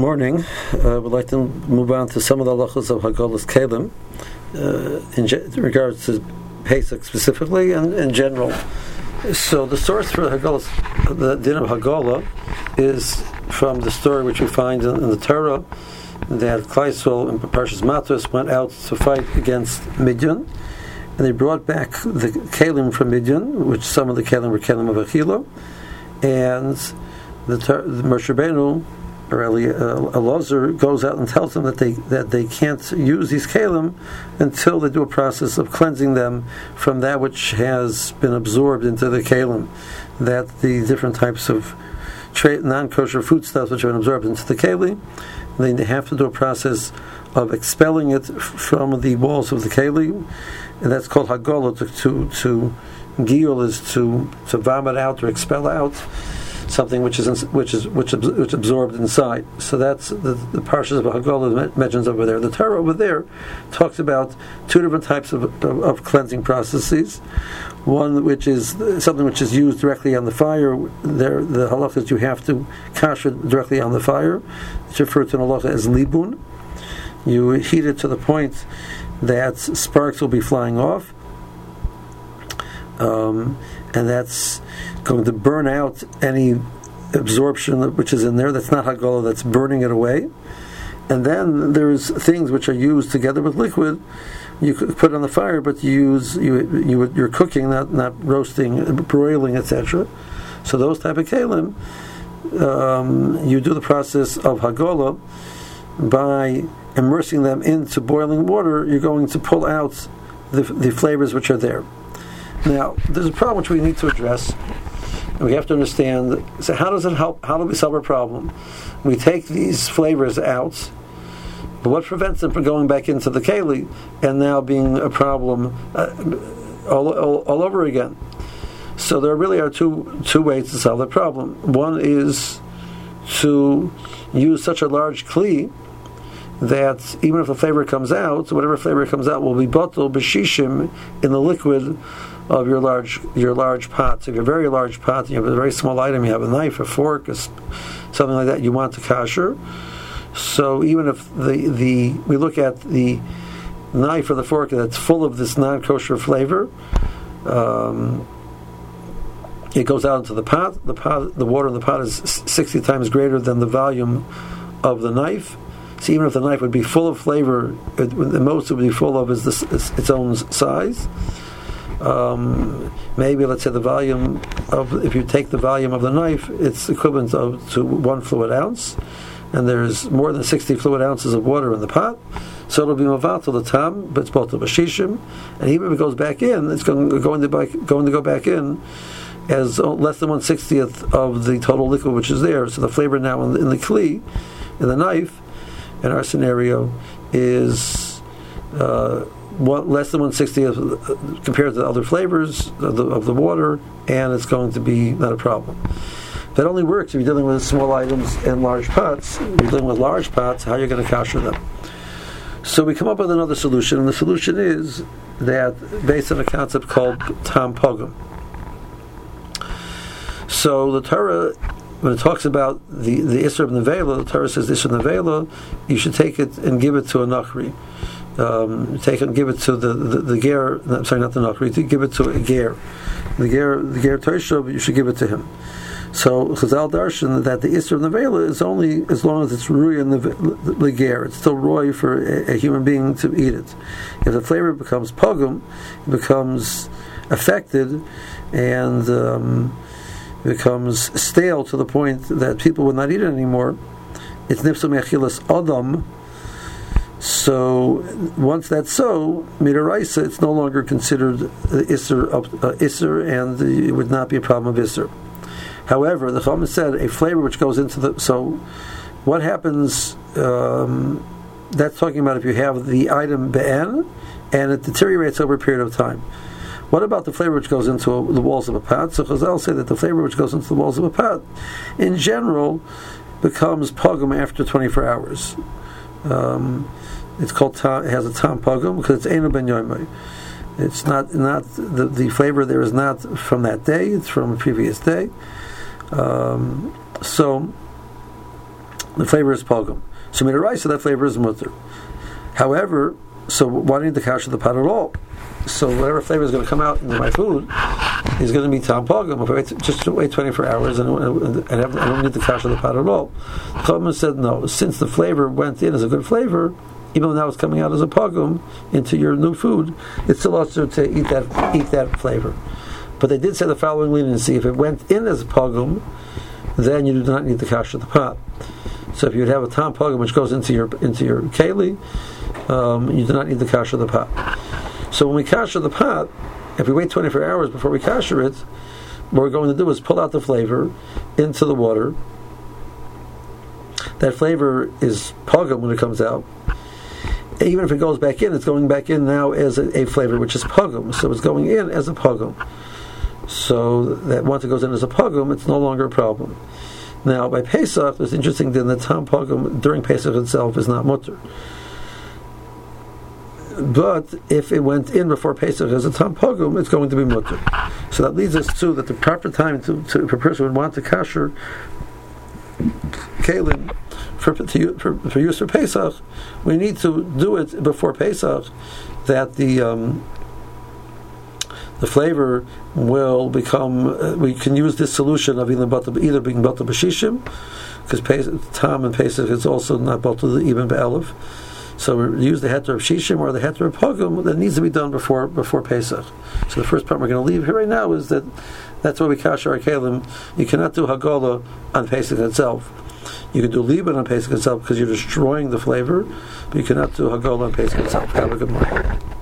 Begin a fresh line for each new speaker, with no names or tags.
morning. We'd like to move on to some of the halachos of Haggalas Kelim in regards to Pesach specifically and in general. So the source for Haggalas, the din of Haggalah, is from the story which we find in the Torah that Klal Yisrael in Parshas Matos went out to fight against Midian, and they brought back the Kelim from Midian, which some of the Kelim were Kelim of Achila, and the Moshe Rabbeinu or Elazar goes out and tells them that they can't use these kalim until they do a process of cleansing them from that which has been absorbed into the kalim, that the different types of non-kosher foodstuffs which have been absorbed into the kalim, they have to do a process of expelling it from the walls of the kalim, and that's called Haggalah. To giyul is to vomit out or expel out something which absorbed inside. So that's the parshas of Haggalah mentions over there. The Torah over there talks about two different types of cleansing processes. One which is something which is used directly on the fire. There, the halacha is you have to kasher directly on the fire. It's referred to in halacha as libun. You heat it to the point that sparks will be flying off, and that's going to burn out any absorption which is in there. That's not Haggalah, that's burning it away. And then there's things which are used together with liquid. You could put it on the fire, but you're cooking, not roasting, broiling, etc. So those type of kalim, you do the process of Haggalah by immersing them into boiling water. You're going to pull out the flavors which are there. Now, there's a problem which we need to address, and we have to understand. So, how does it help? How do we solve our problem? We take these flavors out, but what prevents them from going back into the keli and now being a problem all over again? So, there really are two ways to solve the problem. One is to use such a large kli that even if a flavor comes out, whatever flavor comes out will be bottle b'shishim in the liquid of your large pot. So if you have a very large pot, you have a very small item, you have a knife, a fork, something like that, you want to kasher. So even if we look at the knife or the fork that's full of this non-kosher flavor, it goes out into the pot. The water in the pot is 60 times greater than the volume of the knife. So even if the knife would be full of flavor, the most it would be full of is its own size. Maybe let's say the volume of, if you take the volume of the knife, it's equivalent to 1 fluid ounce, and there's more than 60 fluid ounces of water in the pot, so it'll be mavatal the tam, but it's both the bashishim, and even if it goes back in, it's going to go back in as less than 1/60th of the total liquid which is there. So the flavor now in the kli, in the knife, in our scenario, is less than 1/60th compared to the other flavors of the water, and it's going to be not a problem. That only works if you're dealing with small items and large pots. If you're dealing with large pots, how are you going to kasher them? So we come up with another solution, and the solution is that based on a concept called tam pogum. So the Torah, when it talks about the Isser of Nevela, the Torah says Isser of Nevela, you should take it and give it to a Nachri. Take it and give it to the ger. Sorry, not the Nachri. To give it to a ger. The ger Toshov, you should give it to him. So Chazal darshan that the Isser of Nevela is only as long as it's ruy in the ger. It's still roy for a human being to eat it. If the flavor becomes pogum, it becomes affected and becomes stale to the point that people would not eat it anymore. It's nifsa me'achilas adam. So once that's so, midaraisa, it's no longer considered isser, and it would not be a problem of isser. However, the Chacham said a flavor which goes into the. So what happens? That's talking about if you have the item be'en and it deteriorates over a period of time. What about the flavor which goes into the walls of a pot? So Chazal say that the flavor which goes into the walls of a pot, in general, becomes pogum after 24 hours. It's called it has a tam pogum because it's einu ben yomai. It's not the flavor there is not from that day. It's from a previous day. So the flavor is pogum. So midaraisa, that flavor is mutter. However, so why do you need the kasha of the pot at all? So whatever flavor is going to come out into my food is going to be tam pogum. If I just wait 24 hours and I don't need the kasha of the pot at all. The Chachamim said no. Since the flavor went in as a good flavor, even though now it's coming out as a pogum into your new food, it's still also to eat that flavor. But they did say the following leniency: if it went in as a pogum, then you do not need the kasha of the pot. So if you would have a tam pogum which goes into your keli, you do not need the kasha of the pot. So when we kasher the pot, if we wait 24 hours before we kasher it, what we're going to do is pull out the flavor into the water. That flavor is pogum when it comes out. Even if it goes back in, it's going back in now as a flavor which is pogum. So it's going in as a pogum. So that once it goes in as a pogum, it's no longer a problem. Now by Pesach, it's interesting that the tam pogum during Pesach itself is not mutter. But if it went in before Pesach as a tam pogum, it's going to be mutter. So that leads us to that the proper time to if a person would want to kasher kalim for use for Pesach, we need to do it before Pesach, that the flavor will become. We can use this solution of either being batal b'shishim, because tam and Pesach is also not batal even be'elef. So we use the heter of shishim or the heter of pogum that needs to be done before Pesach. So the first part we're going to leave here right now is that's why we kasher our kalim. You cannot do hagolah on Pesach itself. You can do liban on Pesach itself because you're destroying the flavor, but you cannot do hagolah on Pesach itself. Have a good morning.